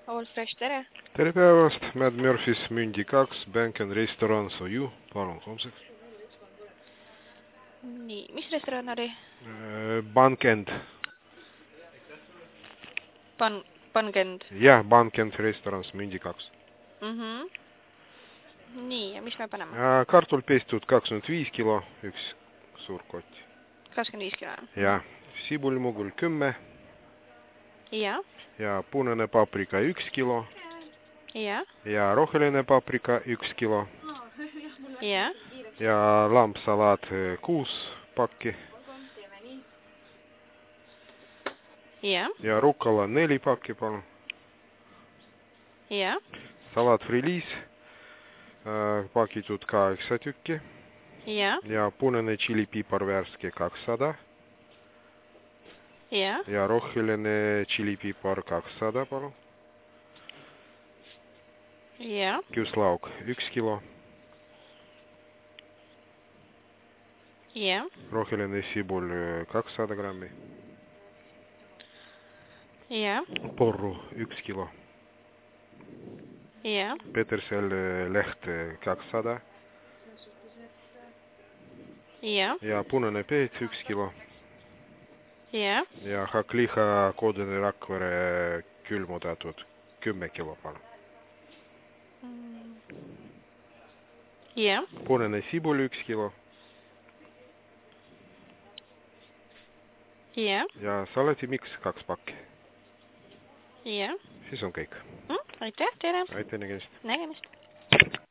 All Fresh, tere! Tere päevast, Mad Murphys, Mündi 2, Bank and Restaurant Soju, palun homseks. Nii, mis restoran oli? Bank and. Bangend. Jah, Bank and Restaurants, Mündi 2. Nii, ja mis me paneme? Kartul pestud 25 kilo, üks suur kott. 25 kilo. Ja, sibulimugul 10. Ja. Ja punane paprika 1 kilo. Ja. Ja roheline paprika 1 kilo. Ja. Ja lampsalaat 6 pakki. Ja. Ja rukkala 4 pakki, palun. Ja. Salat friliis pakitud 8 tükki. Ja. Ja punane tšilipiipar värske 200. Ja. Ja roheline tšilipiipar 200, palun. Ja. Küüslauk 1 kilo. Ja. Roheline sibul 200 grammi. Ja. Porru 1 kilo. Ja. Petersel leht 200. Ja. Ja punane peets 1 kilo. Ja. Ja hakliha Kodene Rakvere külmutatud 10 kilo, palun. Ja. Punane sibul 1 kilo. Ja. Ja salatimix 2 pakki. Ja. Siis on kõik. Aitäh teile! Aitäh, nägemist! Nägemist!